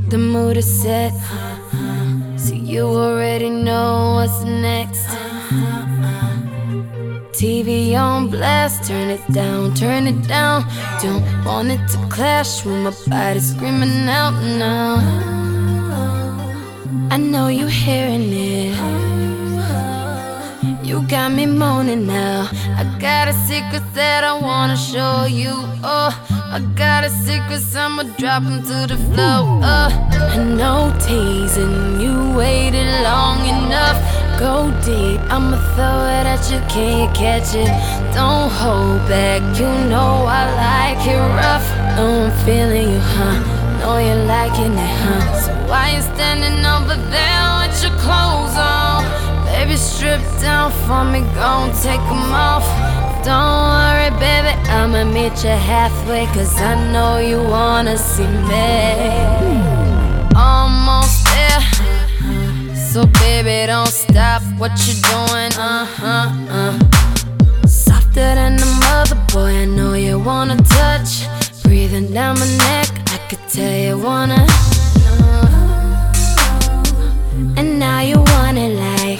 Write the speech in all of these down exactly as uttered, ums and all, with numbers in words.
The mood is set, so you already know what's next. T V on blast, turn it down, turn it down. Don't want it to clash with my body screaming out now. I know you hearing it, you got me moaning now. I got a secret that I wanna show you. Oh, I got a secret, so I'ma drop 'em to the floor. Uh, I know teasing, you waited long enough. Go deep, I'ma throw it at you, can you catch it? Don't hold back, you know I like it rough. Know I'm feeling you, huh? Know you're liking it, huh? So why you standing over there with your clothes on? Baby, strip down for me, gon' take 'em off. Don't worry, baby, I'ma meet you halfway, cause I know you wanna see me. Almost there, so baby, don't stop what you're doing, uh-huh, uh Softer than a mother, boy, I know you wanna touch. Breathing down my neck, I could tell you wanna uh, And now you want it like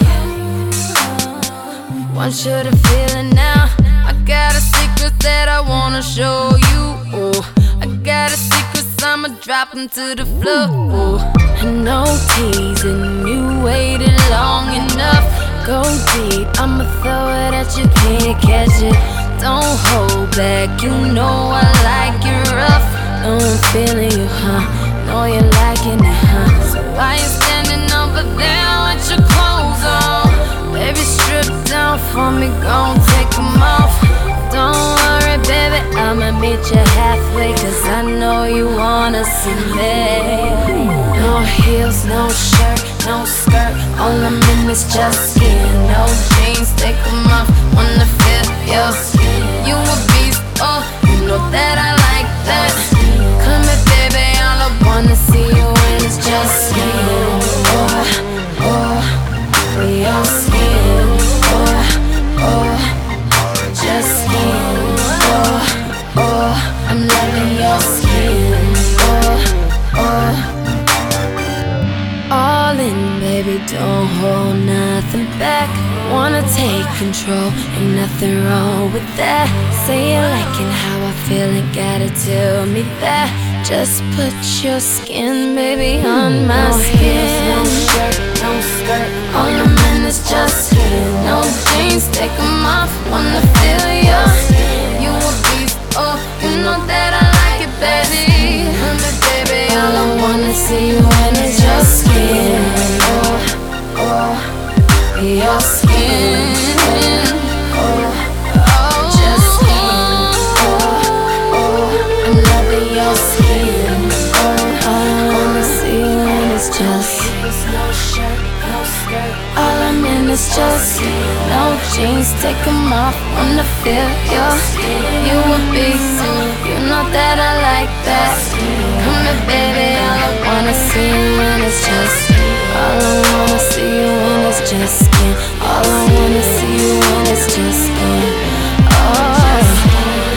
want you to feel it now. I got a secret that I wanna show you. Oh, I got a secret, so I'ma drop 'em to the floor. Oh, I know teasing, you waited long enough. Go deep, I'ma throw it at you, can't catch it. Don't hold back, you know I like it rough. Know I'm feeling you, huh? Know you're liking it, huh? So why you standing over there with your clothes on? Baby, strip down for me, gon' take 'em off. Don't worry, baby, I'ma meet you halfway, cause I know you wanna see me. No heels, no shirt, no skirt, all I'm in is just skin. No jeans, take 'em off, wanna feel your skin. You a beast, oh, you know that I like that. Come here, baby, all I wanna see you in is just skin. Oh, oh, your skin. Oh, oh, just skin. Oh, oh, I'm loving your skin. Oh, oh, all in, baby, don't hold nothing back. Wanna take control, ain't nothing wrong with that. Say you liking how I feel, ain't gotta tell me that. Just put your skin, baby, on my no skin. Heels, no shirt, no skirt, all I'm in is just skin. No jeans, take 'em off, wanna feel your skin. You a beast, oh, you know that I like it, baby. Come here, baby, all I wanna see you in is your skin. Oh, oh, your skin. Oh, oh, just skin. Oh, oh, I'm loving your skin. Oh, all I wanna see you in is just no shirt, no skirt. All I'm in is just no jeans, take 'em off, wanna feel your skin. You a beast, you know that I like that. Come here, baby, all I wanna see you in is just all I wanna see you in is just skin. All I wanna see you in is just skin. Oh,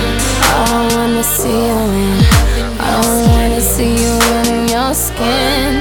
all I wanna see you in, I don't wanna see you in your skin.